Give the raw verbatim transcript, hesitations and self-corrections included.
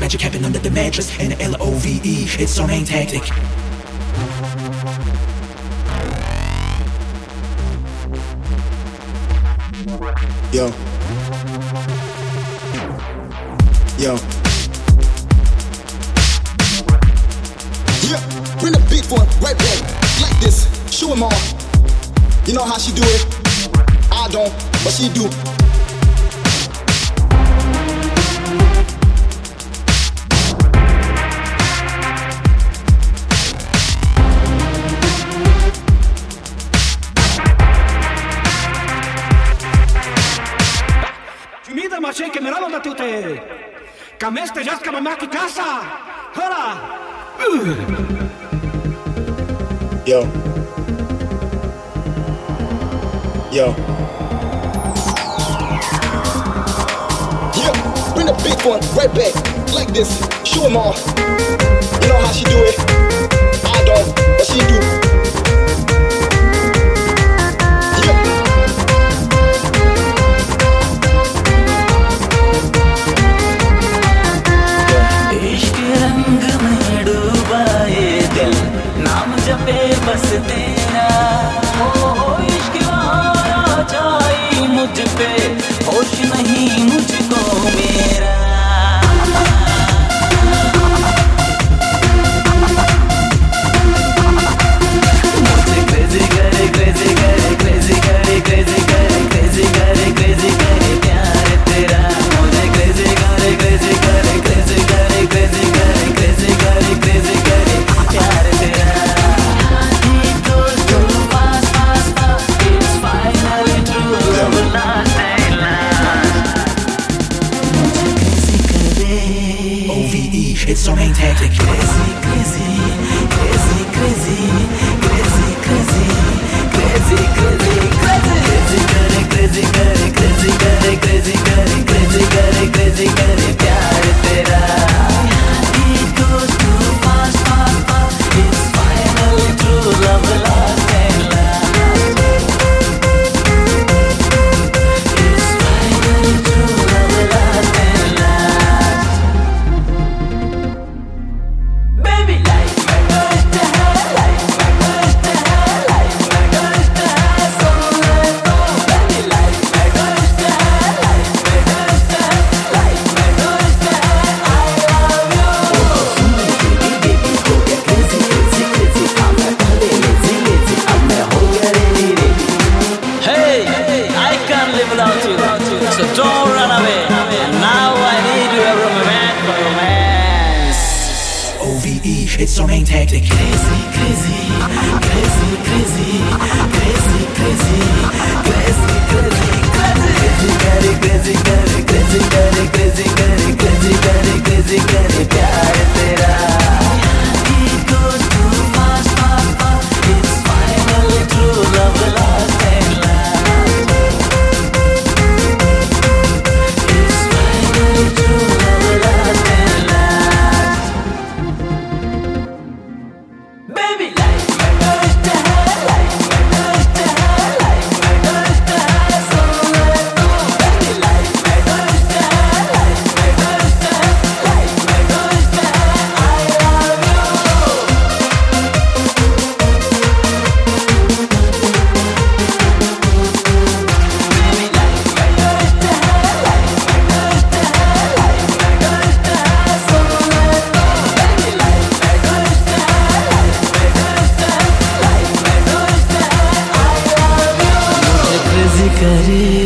Magic happen under the mattress and the L O V E. It's our main tactic. Yo. Yo. Yeah, bring the big one right back, like this. Show 'em all. You know how she do it. I don't, but she do. Finita macie che me la da tutte. Kameste jaska mamaki casa. Hola. Yo. Yo. Yeah, bring the big one right back, like this. Show 'em all. You know how she do it. I don't, but she do. बस तेरा हो हो इश्क आया जाए मुझ पे होश नहीं मुझको मेरा मुझे क्रेजी करे क्रेजी करे क्रेजी करे क्रेजी करे क्रेजी करे क्रेजी करे प्यार तेरा मुझे क्रेजी करे क्रेजी करे क्रेजी करे क्रेजी करे क्रेजी करे क्रेजी करे प्यार तेरा It's our main tactic. Crazy, crazy, crazy, crazy, crazy, crazy, crazy, crazy, crazy, crazy, crazy, crazy, crazy, crazy, crazy, crazy, crazy, crazy, crazy, प्यार तेरा. It goes too fast, fast, fast. It's finally true love, last and last. It's finally true love, last and last. Baby, life my first है, life my first है, life my first है, सोने दो. Baby, life my first है, life my first है, life my first है, I love you. Baby, baby, हो गया crazy, crazy, crazy. I'm a lazy, lazy. अब मैं हो गया ready, ready. Hey, I can't live without you, so don't run away. And now I need you, romance, for romance. O V E, it's our main tactic. Crazy, crazy, crazy, crazy, crazy, crazy, crazy, crazy, crazy, crazy, crazy, crazy, crazy, crazy, crazy, crazy, crazy, crazy, crazy, crazy, प्यार तेरा. It goes too fast, fast, fast. It's finally true love, last and last. It's finally true love, last and last. Baby, life my first है, life my first है, life my first है, सोने दो. Baby, life my first है, life my first है, life my first है, I love you. Baby, life my first है, life my first है, life my first है, सोने दो. Baby, life my first है, life my first है, life my first है, I love you. मुझे crazy करे